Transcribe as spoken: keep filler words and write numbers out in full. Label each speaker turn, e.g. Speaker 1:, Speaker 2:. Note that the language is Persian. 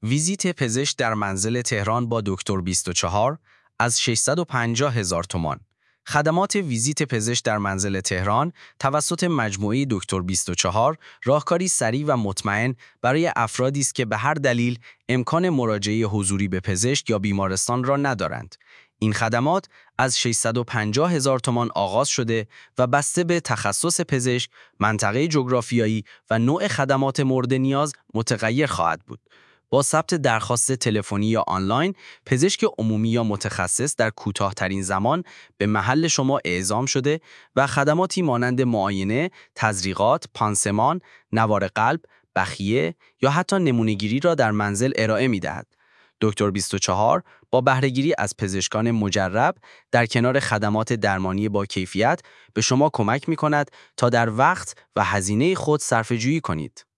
Speaker 1: ویزیت پزشک در منزل تهران با دکتر بیست و چهار از ششصد و پنجاه هزار تومان. خدمات ویزیت پزشک در منزل تهران توسط مجموعه دکتر بیست و چهار راهکاری سریع و مطمئن برای افرادی است که به هر دلیل امکان مراجعه حضوری به پزشک یا بیمارستان را ندارند. این خدمات از ششصد و پنجاه هزار تومان آغاز شده و بسته به تخصص پزشک، منطقه جغرافیایی و نوع خدمات مورد نیاز متغیر خواهد بود. با ثبت درخواست تلفنی یا آنلاین، پزشک عمومی یا متخصص در کوتاه‌ترین زمان به محل شما اعزام شده و خدماتی مانند معاینه، تزریقات، پانسمان، نوار قلب، بخیه یا حتی نمونه‌گیری را در منزل ارائه می‌دهد. دکتر بیست و چهار با بهره‌گیری از پزشکان مجرب در کنار خدمات درمانی با کیفیت به شما کمک می‌کند تا در وقت و هزینه خود صرفه‌جویی کنید.